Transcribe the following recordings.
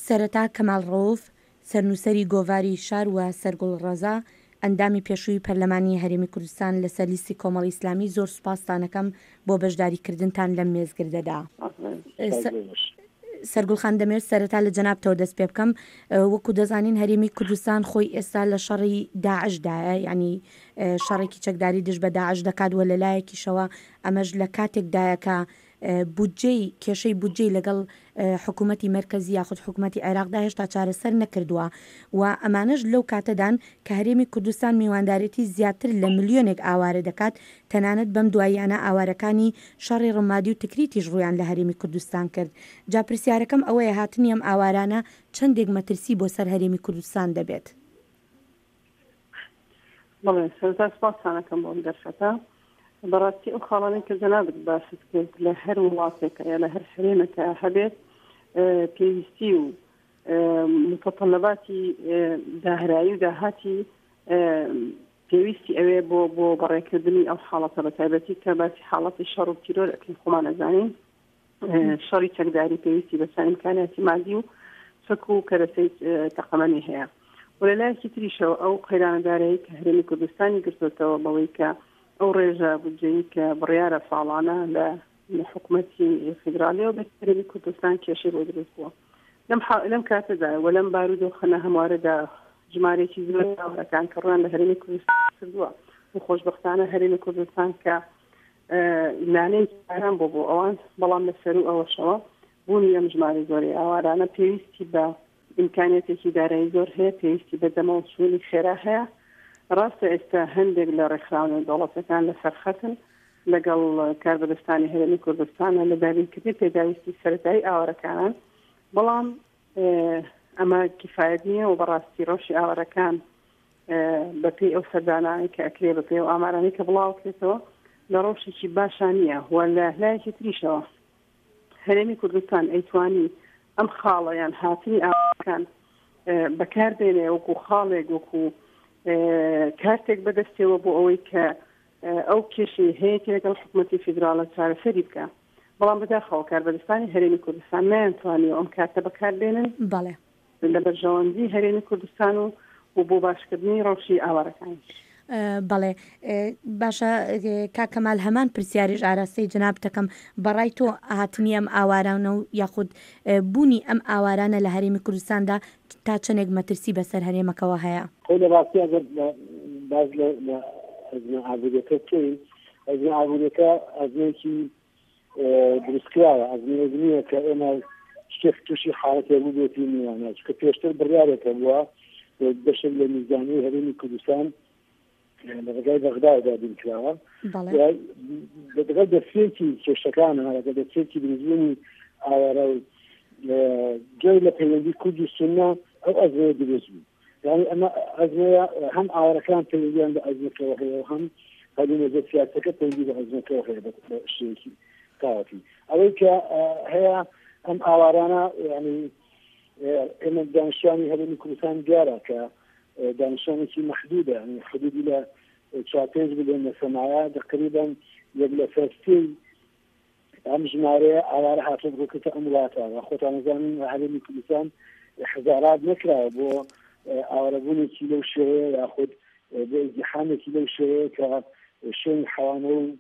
سەرەتا کەماڵ ڕەوف سەرنووسەری گۆڤاری شار و سەرگوڵ ڕەزا ئەندامی پێشووی پەرلەمانی هەرێمی کوردستان لەسەر لیستی کۆمەڵی ئیسلامی زۆر سوپاستانەکەم بۆ بەشداریکردنتان لەم مێزگردەدا. سەرگوڵخان دەمێت سەرەتا لە جەنابتەوە دەست پێ بکەم. وەکو دەزانین هەرێمی کوردستان خۆی ئێستا لە شەڕی داعشدایە، ینی شەڕێکی چەکداری دژ بە داعش دەکات و لەلایەکیشەوە ئەمەش لە کاتێکدایە کە بودجەی کێشەی بودجەی لەگەڵ حکوومەتی مەرکەزی یاخود حکوومەتی عێراقدا هێشتا چارەسەر نەکردووە و ئەمانەش لەو کاتەدان کە هەرێمی کوردستان میواندارێتی زیاتر لە ملیۆنێک ئاوارە دەکات، تەنانەت بەم دواییانە ئاوارەکانی شەڕی ڕمادی و تکریتیش ڕویان لە هەرێمی کوردستان کرد. جا پرسیارەکەم ئەوەیە هاتنی ئەم ئاوارانە چەندێک مەترسی بۆ سەر هەرێمی کوردستان دەبێت؟ بەڵێ سەرتا سپاسانەکەم بۆم دەرفەتە. بەڕاستی ئەو خاڵانەی کە جەنابت باست کرد لە هەر وڵاتێکە یا لە هەر شوێنێکە هەبێت پێویستی و متطلباتی داهرایی و داهاتی پێویستی ئەوێ بۆ بەڕێکردنی ئەو حاڵەتە بە تایبەتی کە باسی حاڵەتی شەڕ و تیرۆرەکەی خۆمان ئەزانین. شەڕی چەکداری پێویستی بەسەر ئیمکانیاتی مادی و فەک و کەرەسەی تەقەمەنی هەیە. و لەلایەکی تریشەوە ئەو قەیرانەدارایی کە هەرێمی کوردستانی گرتوێتەوە بەوەی کە ئەو ڕێژە بودجەیی کە بڕیارە ساڵانە لە حکوومەتی فیدراالیەوە بە هەرێمی کوردستان کێشەی بۆ دروست بووە. لەم کاتەدا و لەم بارود و خەنە هەموارەدا ژمارێکی زۆر ئاوەکان کە ڕوان لە هەرێمی کوردستان کردووە و خۆشبەختانە هەرێمی کوردستان کە نانەی ئارام بۆ ئەوان، بەڵام لەسەر و ئەوەشەوە بوونی ئەم ژمارە زۆری ئاوارانە پێویستی بە ئیمکانیەتێکی دارایی زۆر هەیە، پێویستی بە دەمە و سوێنی خێرا هەیە. ڕاستە ئێستا هەندێک لە ڕێکخراونە دەوڵەتەکان لەسەر خەتن لەگەڵ کاربەدەستانی هەرێمی کوردستانە لە دابینکردنی پێداویستی سەرەتایی ئاوارەکانان، بەڵام ئەمە کیفایەت نییە و بەڕاستی ڕۆژی ئاوارەکان بەپێی ئەو سەردانانی کە ئەکرێ بەپێی ئەو ئامارانی کە بڵاوکرێتەوە لە ڕۆژێکی باشان نییە. و لە لایەکی تریشەوە هەرێمی کوردستان ئەیتوانی ئەم خاڵەیان هاتنی ئاوارەکان بەکاردێنێ وەکو خاڵێک وەکو کارتێک بەدەستێەوە بۆ ئەوەی کە ئەو کێشەی هەیەی لەگەڵ حکوومەتی فیدراڵە چارەسەری بکە، بەڵام بەداخەوە کاربەدەستانی هەرێمی کوردستان نایانتوانیەوە ئەم کارتە بەکاربێنن لە بەرژەوەندی هەرێمی کوردستان و بۆ باشکردنی ڕەوشی ئاوارەکانی. بەڵێ باشە کاکەمال هەمان پرسیاریش ئاراستەی جناب دەکەم، بەڕای تۆ هاتنی ئەم ئاوارانە و یاخود بوونی ئەم ئاوارانە لە هەرێمی کوردستاندا تا چەندێک مەترسی بەسەر هەرێمەکەەوە هەیە؟ لە ڕاستی ئەگەر باز لە ئەزمە ئابوووریەکە بکەین، ئەزمە ئابوووریەکە ئەزمەیەکی دروستکراوە، ئەزمەیە کە ئێمە شتێک تووشی حاڵەتێ بوو بێتی میوانە، کە پێشتر بڕیارێکە بووە بەشێک لە میزانی هەرێمی کوردستان لە ڕێگای بەغداد دابین کراوە لەگەڵ دەستپێکی کێشەکانە، لەگەڵ دەستپێکی دروستبوونی ئاوارە و جۆی لە پەیوەندی کورد و سوننا ئەو ئەزمەیە دروست بوو. یعنی ئەمە ئەزمەیە هەم ئاوارەکان پەیوەندیان بە ئەزمەکەەوە هەیە و هەم هەلوونەجە سیاسەکە پەیوەندی بە ئەزمەکەەوە هەیە بە شتێکی کاوەتی. ئەوەی کە هەیە ئەم ئاوارانە یعنی ئێمە دانیشتوانی هەرێمی کوردستان دیارە کە دانیشتوانێکی مەحدودە، ینی حدودی لە 4-5 ملیۆن لە سەمایە تقریباً یەک لە سەرسێی ئەم ژمارەیە ئاوارە هاتووە بۆکەتە ئەم وڵاتانە. خۆتان نەزانین هەرێمی کوردستان حزارات نەکراوە بۆ ئاوارەبوونێکی لەو شێوەیە یاخود بۆ ئیزدیحامێکی لەو شێوەیە کە شوێنی حەوانە و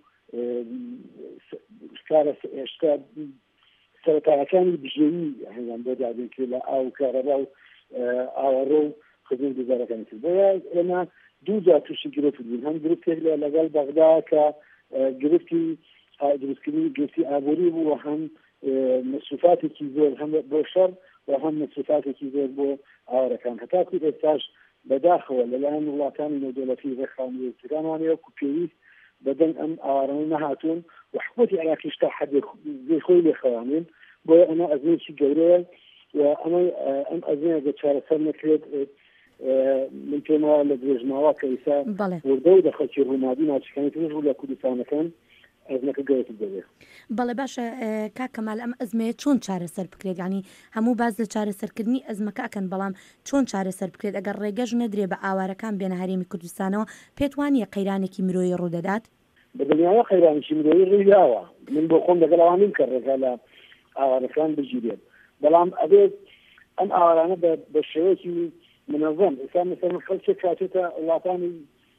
هێشتا سەرەتاکانی بژێوی هەنگام بۆ دابینکرد لە ئاو کارەبا و ئاوەڕۆ و خزمەت گوزارەکانی کرد. بۆیە ئێمە دوو جا تووشی گرفت بووین، هەم گرفتێک لەگەڵ بەغدا کە گرفتی دروستکردنی گرفتی ئابووری بوو و هەم مەسروفاتێکی زۆر هەم بۆ شەڕ و هەم مەسروفاتێکی زۆر بۆ ئاوارەکان. هەتاکو ئێستاش بەداخەوە لەلایەن وڵاتانی نێودەوڵەتی ڕێکخراونی وەزیرانوانەیە و پێویست بەدەنگ ئەم ئاوارانە نەهاتوون و حکومەتی عێراقیش تا حەدێک خۆی لێخەوانین. بۆیە ئەمە ئەزمەیەکی گەورەیە و ئەم ئەزمەیە چارەسەر نەکرێت من پێما لە درێژماوە کە ئێستا وردە و دەخەکی ڕوونادی ناچەکانی ترش بوو لە کوردستانەکان ئەزمەکە گەورەتر دەبێت. بەڵێ باشە کاکەمال ئەم ئەزمەیە چۆن چارەسەر بکرێت؟ ینی هەموو باز لە چارەسەرکردنی ئەزمەکە ئەکەن، بەڵام چۆن چارەسەر بکرێت؟ ئەگەر ڕێگەش نەدرێ بە ئاوارەکان بێنە هەرێمی کوردستانەوە پێت وانییە قەیرانێکی مرۆیی ڕوودەدات؟ بەدنیاوە قەیرانێکی مرۆیی ڕوویداوە، من بۆ خۆم لەگەڵ ئەوانین کە ڕێگا لە ئاوارەکان بگیرێت، بەڵام ئەبێت ئەم ئاوارانە بە شێوەیەکی منەظەم ئێستا مثلا خەڵکی کاتێتە وڵاتانی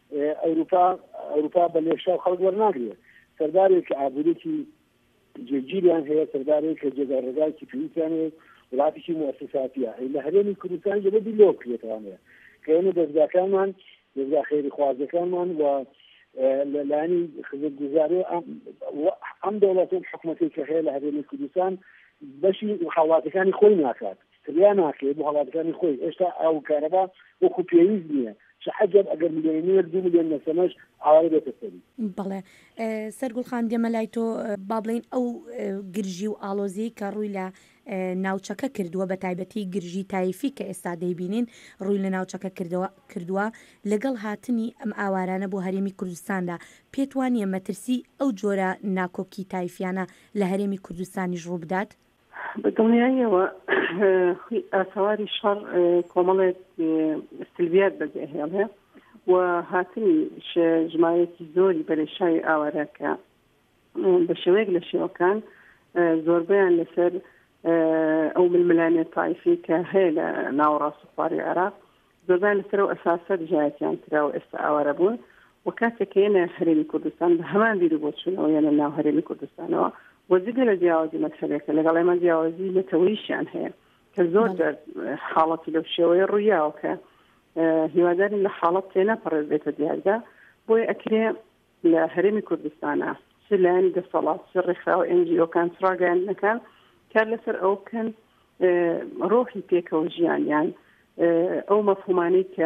ئەوروپا بە لێشا خەڵک وەرناگرێت سەردارێک کە ئابوورێکی جێگیریان هەیە سەردارێک کە جێگاڕێگایکی پێویستیان هەیە وڵاتێکی موسساتیە لە هەرێمی کوردستان جەبەدی لۆ کرێتوانەیە کە ئێمە دەستگاکانمان دەستگا خێری خوازەکانمان و لەلایەنی خزمەتگوزاری ئەم دەوڵەتە حکوومەتی کە هەیە لە هەرێمی کوردستان بەشی هاوڵاتەکانی خۆی ناکات تریا ناکرێت بۆ هاوڵاتەکانی خۆی ئێستا ئاو کارەبا وەکو پێویست نییە حەجەب ئەگەر ملیۆنێر 2 ملیۆن نەسەمەش ئاوارە بێتە سەری. بەڵێ سەرگوڵخان دێمە لای تۆ با بڵین ئەو گرژی و ئالۆزی کە ڕووی لە ناوچەکە کردووە بە تایبەتی گرژی تایفی کە ئێستا دەیبینین ڕووی لە ناوچەکە کردووە لەگەڵ هاتنی ئەم ئاوارانە بۆ هەرێمی کوردستاندا پێت وانیە مەترسی ئەو جۆرە ناکۆکی تایفیانە لە هەرێمی کوردستانیش ڕوو بدات؟ بەدڵنیاییەوە ئاسەواری شەڕ کۆمەڵێک سلبیات بەجێهێڵێ و هاتنی ژمارەیەکی زۆری بەرەشای ئاوارەکە بە شێوەیەک لە شێوەکان زۆربیان لەسەر ئەو ململانێت تایفی کە هەیە لە ناوەڕاست و خواری عێراق زۆربیان لەسەر ئەو ئەساسە جیایەتیان کراوە ئێستا ئاوارە بوون و کاتێک کە یەنە هەرێمی کوردستان بە هەمان بیر بۆ چوونەوە یەنە ناو هەرێمی کوردستانەوە وەزیگە لە جیاوازی مەسەلێکە لەگەڵ ئێمە جیاوازی نەتەوەییشیان هەیە کە زۆر حاڵەتی لەو شێوەیە ڕوویاوە کە هیوادارین لە حاڵەت تێنەپەڕێت بێتە دیاردا بۆی ئەکرێ لە هەرێمی کوردستانە چ لایەنی دەسەڵات چ ڕێکخراوە NGO-کان چ ڕاگەیاندنەکان کار لەسەر ئەو بکەن ڕۆحی پێکەوە ژیانیان ئەو مەفهومانەی کە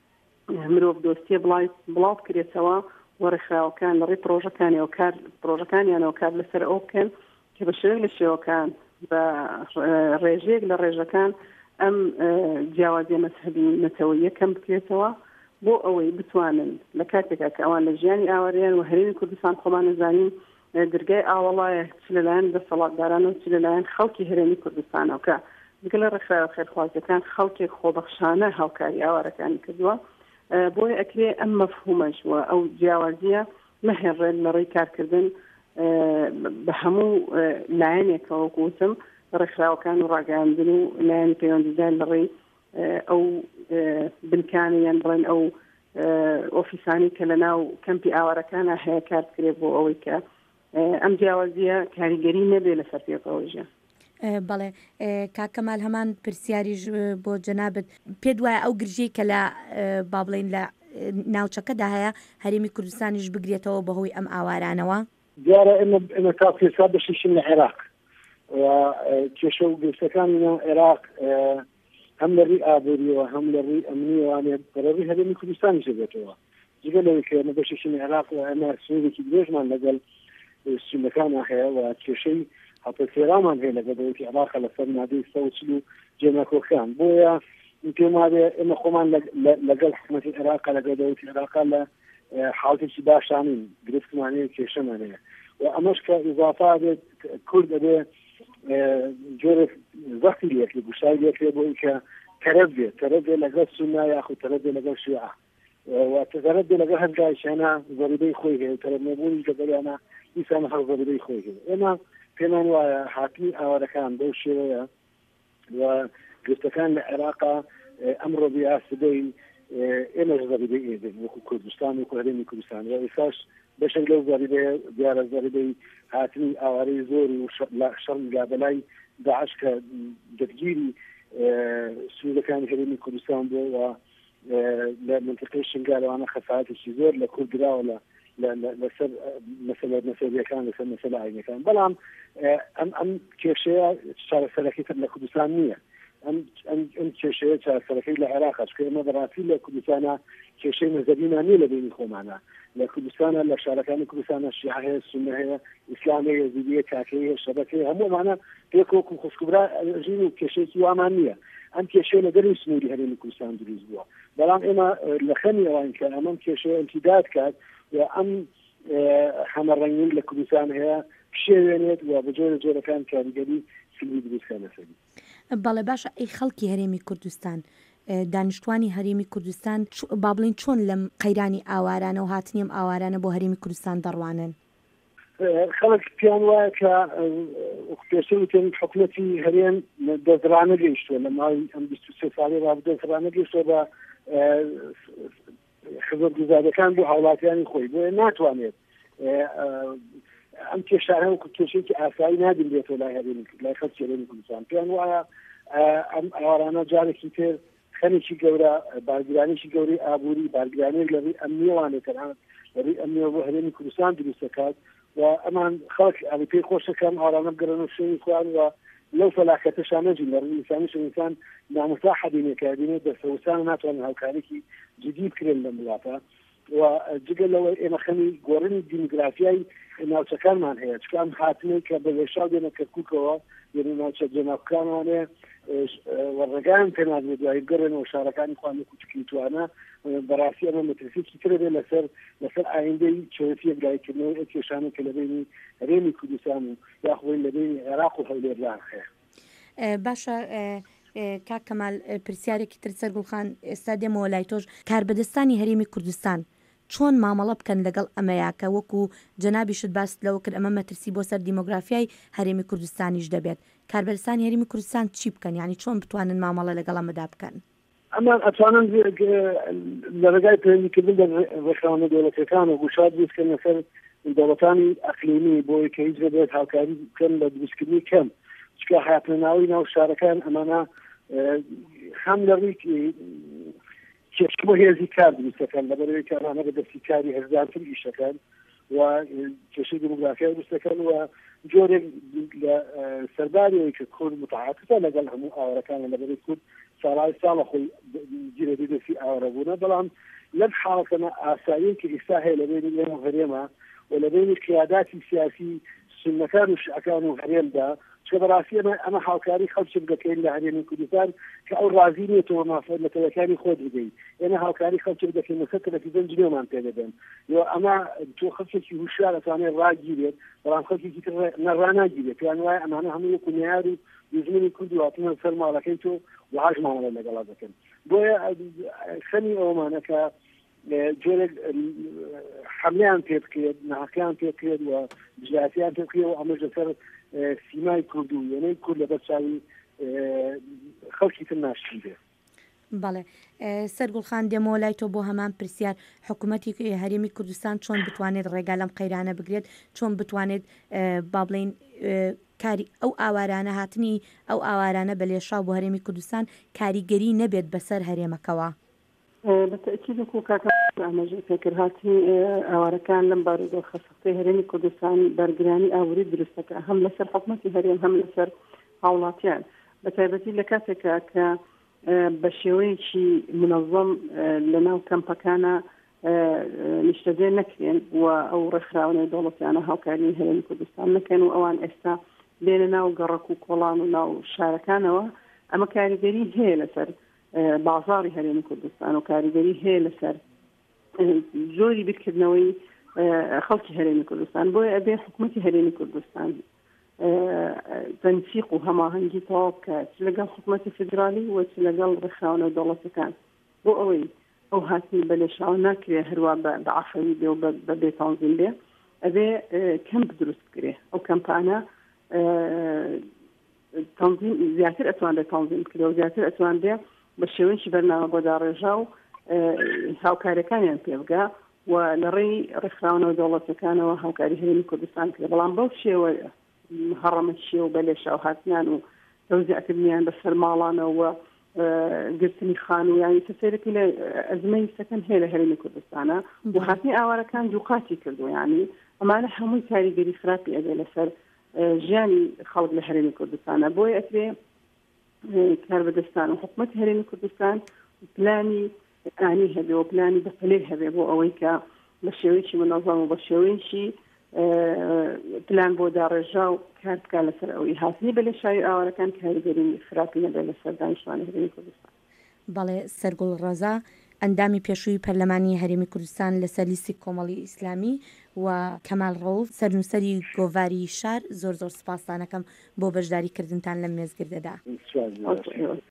مرۆڤ دۆستیە بڵاو بکرێتەوە وەڕێکخراوەکان لەڕێی پرۆژەکانیانەوە کار لەسەر ئەو بکەن کە بە شێوەیەک لە شێوەکان بە ڕێژەیەک لە ڕێژەکان ئەم جیاوازیە مەذهەبی نەتەوەییە کەم بکرێتەوە بۆ ئەوەی بتوانن لە کاتێکا کە ئەوان لە ژیانی ئاواریان و هەرێمی کوردستان خۆمان نەزانین دەرگای ئاوەڵایە چ لەلایەن دەسەڵاتداران و چ لەلایەن خەڵکی هەرێمی کوردستانەوە کە بگە لە ڕێکخراوە خێرخوازەکان خەڵکێک خۆبەخشانە هاوکاری ئاوارەکانی کردووە بۆی ئەکرێ ئەم مەفهومەش و ئەو جیاوازیە مەهێڕێت لە ڕێی کارکردن بە هەموو لایەنێکەوە گوتم ڕێکخراوەکان و ڕاگەاندن و لایەنی پەیوەندیدان لە ڕێی ئەو بنکانە یان بڵێن ئەو ئۆفیسانی کە لە ناو کەمپی ئاوارەکانە هەیە کار بکرێت بۆ ئەوەی کە ئەم جیاوازیە کاریگەری نەبێ لەسەر پێکەوەژە. بەڵێ کاکەمال هەمان پرسیاریش بۆ جەنابەت پێت وایە ئەو گرژەی کە لە با بڵێن لە ناوچەکەدا هەیە هەرێمی کوردستانیش بگرێتەوە بەهۆی ئەم ئاوارانەوە؟ دیارە ئێمە تا پێسا بەشیشن لە عێراق و کێشە و گرفتەکانی عێراق هەم لە ڕێی ئابووریەوە هەم لە ڕێی ئەمنیوانێت بەڕێی هەرێمی کوردستانیش دەبێتەوە جگە لەوەی کە ئێمە بەشیشن لە عێراق و ئەمە سنوورێکی درێژمان لەگەڵ سنوورەکانە هەیە و کێشەی هەڵپەسێرامان هەیە لەگەڵەوەی عێراق لەسەر مادەی 140 جێمەکۆکان بۆیە پێم وایە ئێمە خۆمان لەگەڵ حکوومەتی عێراق لەگەڵەوەی عێراق لە حاڵتێکی باشانین گرفتمانەیە کێشەمان هەیە و ئەمەش کە ئیزافا بێت کورد دەبێ جۆرە زەختی لێک لە گوشتای لێکرێ بۆ ئینکە تەرەف بێت لەگەڵ سوننا یاخود تەرەف بێت لەگەڵ شیعە و تەرەف بێت لەگەڵ هەرگایشانە زەریبەی خۆی هەیە تەرەف نەبوونی لەگەڵیانە ئیسانە هەر زەریبەی خۆی هەیە ئێمە پێمان وایە هاتنی ئاوارەکان بەو شێوەیە و گرفتەکان لە عێراقا ئەمڕۆ بیاسدەی ئێمەش زەریبەی ئێدەین وەکو کوردستان و هەرێمی کوردستان و ئێساش بەشێک لەو زەریبەیە دیارە زەریبەی هاتنی ئاوارەی زۆر و شەڕ لابەلای داعش کە دەرگیری سوودەکانی هەرێمی کوردستان بووە و لە منطقەی شنگالەوانە خەسارەتێکی زۆر لە کورد دراوە لەسەر مەسەلەکان لەسەر مەسەلە ئاینەکان بەڵام ئەم کێشەیە چارەسەرەکەی تر لە کوردستان نییە ئەم کێشەیە چارەسەرەکەی لە عێراقە چکە ئێمە بەڕاستی لە کوردستانە کێشەی مەذهەبیمان نییە لە بینی خۆمانە لە کوردستانە لە شارەکانی کوردستانە شیعە هەیە سونە هەیە ئیسلام هەیە یەزیدیە کاکەی هەیە شەبەکەی هەموومانە پێکۆک و خوشکبرا ژین و کێشەیەکی وامان نییە ئەم کێشەیە لە دەروی سنووری هەرێمی کوردستان دروست بووە بەڵام ئێمە لە خەمی ئەوان کە ئەمەم کێشەیە ئەمتیداد کات و ئەم هەمەڕەنگی لە کوردستان هەیە شێوێنێت و بە جۆرەکان کاریگەری سلبی دروستکە لەسەری. بەڵێ باشە ئەی خەڵکی هەرێمی کوردستان دانیشتوانی هەرێمی کوردستان با بڵین چۆن لەم قەیرانی ئاوارانە و هاتنیم ئاوارانە بۆ هەرێمی کوردستان دەڕوانن؟ خەڵک پیان وایە کە پێشتر حکوومەتی هەرێم دەزرانە گەیشتووە لە ماوەی ئەم 23 ساڵی دەزرانە گەیشتووە بە خزمەتگوزاریەکان بۆ هاوڵاتیانی خۆی بۆیە ناتوانێت ئەم کێشانە وەکو کێشەیەکی ئاسایی نادرێتەوە لای هەرێمی لای خەڵکی هەرێمی کوردستان پیان وایە ئەم ئاوارانە جارێکی تر خەنێکی گەورە بارگرانێکی گەورەی ئابووری بارگرانێک لەڕێی ئەمنیێوانێت تەنانەت لەڕێی ئەمنیێ بۆ هەرێمی کوردستان دروست دەکات و ئەمان خەڵک ئەڵی پێی خۆشەکەم ئاوارانە بگەڕێنە شوێنی خوان و لەو فەلاکەتەشان نەجین لەڕێی ئینسانیش ئینسان نامساحە بینێکە بینێت دەستەوسان ناتوانن هاوکارێکی جدی بکرێن لەم وڵاتە و جگە لەوەی ئێمە خەمی گۆڕنی دیموگرافیای ناوچەکانمان هەیە چکام هاتنەی کە بەێشاو دێنە کەرکووکەوە یعنی ناوچە جەنابکانوانێ وەڕێگان پێنادێت دوای گەڕێنەوە شارەکانی خوان کوچکی توانە بەڕاستی ئەمە مەترسیی ترە بێت لەسەر ئایندەی چۆرەتی یەکلایکردنەوەی کێشانە کە لەبینی هەرێمی کوردستان و یاخۆی لەبینی عێراق و هەولێران هەیە. باشە کاک کەمال پرسیارێکی تر سەرگوڵخان ئێستا دێمەوە لای تۆش کاربەدەستانی هەرێمی کوردستان چۆن مامەڵە بکەن لەگەڵ ئەمەیە کە وەکو جەنابیشت باست لەوە کرد ئەمە مەترسی بۆ سەر دیمۆگرافیای هەرێمی کوردستانیش دەبێت کاربەدەستانی هەرێمی کوردستان چی بکەن یعنی چۆن بتوانن مامەڵە لەگەڵ ئەمەدا بکەن ئەمان ئەتوانن لە ڕێگای پەیوەندیکردن لە ڕێکخراوە دەوڵەتەکان و گوشاد بکەن لەسەر دەوڵەتانی ئەقلیمی بۆی کە هیچ بێت هاوکاری بکەن لە دروستکردنی کەم چکە هاتنەناوی ناو شارەکان ئەمانە خەم لە ڕێکی کێشە بۆ هێزی کار دروستەکان لەبەرەوەی کارانە بە دەستی کاری هەرزانتر ئیشەکان و کێشەی دموگرافیای دروستەکان و جۆرێک لە سەرباریەوەی کە کورد متعاقبە لەگەڵ هەموو ئاوەرەکانە لەبەرەوەی کورد ساڵای ساڵە خۆی گیرە دەستی ئاوەرەبوونە بەڵام لەم حاڵەتەنە ئاسایی کە ئێستا هەیە لەبێنی ئێمە هەرێمە و لەبێنی قیاداتی سیاسی سنەکان و شعەکان و هەرێمدا چکە بەڕاستی ئەمە هاوکاری خەڵکی بگەکەین لە هەرێمی کوردستان کە ئەو ڕازی نێتەوە مافەتەکانی خۆت بدەین ئێمە هاوکاری خەڵکی بگەکەین لەسەر تەلەڤیزیۆن جلێمان پێ دەدەن ئەمە تۆ خەڵکێکی هوشیار ئەتوانێت ڕاگیرێت بەڵام خەڵکێکی تر ڕاناگیرێت پێیان وایە ئەمانە هەموو وەکو نەیار و دوژمنی کورد و هاتنە سەر ماڵەکەی تۆ وحاش مامەڵە لەگەڵا دەکەن بۆیە خەمی ئەومانە کە جۆرێک حملیان پێ بکرێت ناحەقیان پێ بکرێت و بژاتیان پێ بکرێت و ئەمەش لەسەر سیمای کورد و یعنی کورد لە بەرچاوی خەڵکی تر ناشتی بێت. بەڵێ سەرگوڵخان دێمەوە لای تۆ بۆ هەمان پرسیار حکوومەتی هەرێمی کوردستان چۆن بتوانێت ڕێگا لەم قەیرانە بگرێت چۆن بتوانێت با بڵێن کاری ئەو ئاوارانە هاتنی ئەو ئاوارانە بە لێشاو بۆ هەرێمی کوردستان کاریگەری نەبێت بەسەر هەرێمەکەوە. بەتەکید وەکو کاکە ئاماژەی پێکرد هاتنی ئاوارەکان لەم بارودۆ خەسەقەی هەرێمی کوردستان بەرگرانی ئاوری دروستەکە هەم لەسەر حکوومەتی هەرێم هەم لەسەر هاوڵاتیان بە تایبەتی لە کاتێکە کە بە شێوەیەکی منەظەم لە ناو کەمپەکانە نیشتەجێ نەکرێن و ئەو ڕێکخراوەی دەوڵەتیانە هاوکاری هەرێمی کوردستان نەکەن و ئەوان ئێستا بێنە ناو گەڕەک و کۆڵان و ناو شارەکانەوە ئەمە کاریگەری هەیە لەسەر بازاری هەرێمی کوردستان و کاریگەری هەیە لەسەر زۆری بیرکردنەوەی خەڵکی هەرێمی کوردستان بۆیە ئەبێ حکوومەتی هەرێمی کوردستان تەنسیق و هەماهەنگی تەواو بکات لەگەڵ حکوومەتی فیدرالی و لەگەڵ ڕێکخراوە دەوڵەتەکان بۆ ئەوەی ئەو هاتنی بە لێشاو ناکرێ هەروە بە عەفەوی بێ و بە بێتەنظیم بێ ئەبێ کەمپ دروست بکرێ ئەو کەمپانە تەنظیم زیاتر ئەتوانێت تەنظیم بکرێ و زیاتر ئەتوانێت بە شێوەیەکی بەرنامە بۆ داڕێژا و هاوکاریەکانیان پێ بگا و لە ڕێی ڕێکخراونەوە دەوڵەتەکانەوە هاوکاری هەرێمی کوردستان کرێ بەڵام بەو شێوە هەڕەمەشیە و بە لێشاو هاتنیان و تەوزیعکردنیان بەسەر ماڵانەوە و گرتنی خان و یانی سەرێکی لە ئەزمەی سەکەن هەیە لە هەرێمی کوردستانە و هاتنی ئاوارەکان دووقاتی کردو یعنی ئەمانە هەمووی کاریگەری خراپی ئەبێ لەسەر ژیانی خەڵک لە هەرێمی کوردستانە بۆیە ئەترێ کاربەدەستان و حکوومەتی هەرێمی کوردستان پلانی ئانی هەبێ و پلانی بەپلێ هەبێ بۆ ئەوەی کە بە شێوەیەکی منەظەم و بە شێوەیەکی پلان بۆ داڕێژا و کار بکات لەسەر ئەوەی هاتنی بە لێشاوی ئاوارەکان کاریگەری خراپی نەبێ لەسەر دانیشتوانی هەرێمی کوردستان. بەڵێ سەرگوڵ ڕەزا ئەندامی پێشووی پەرلەمانی هەرێمی کوردستان لەسەر لیستی کۆمەڵی ئیسلامی و کەمال ڕەوف سەرنووسەری گۆڤاری شار زۆر سپاسدانەکەم بۆ بەشداریکردنتان لەم مێزگردەدا.